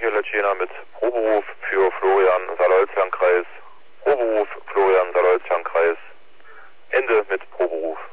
hier Letschena mit Proberuf für Florian Salolzjan-Kreis. Proberuf Florian Salolzjan-Kreis. Ende mit Proberuf.